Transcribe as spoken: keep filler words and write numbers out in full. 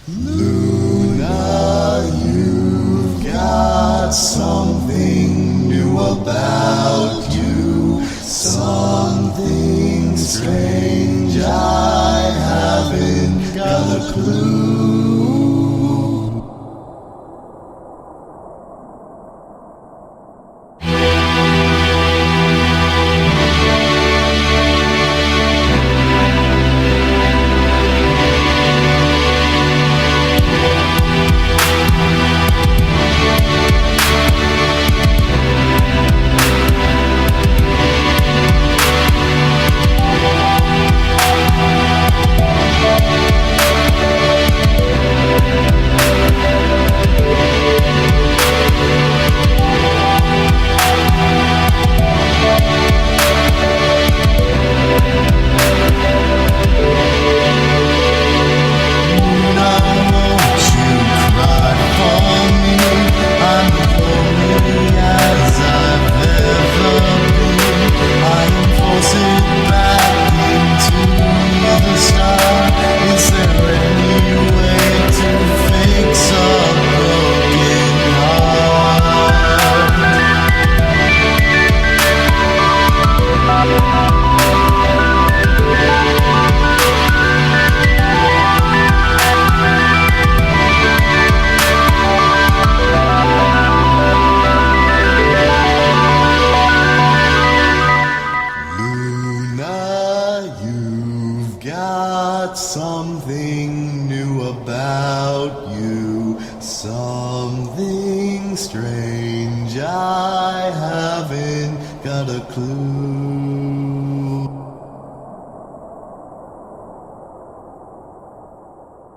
Luna, you've got something new about you, something strange. I haven't got a clue. Got something new about you, something strange. I haven't got a clue.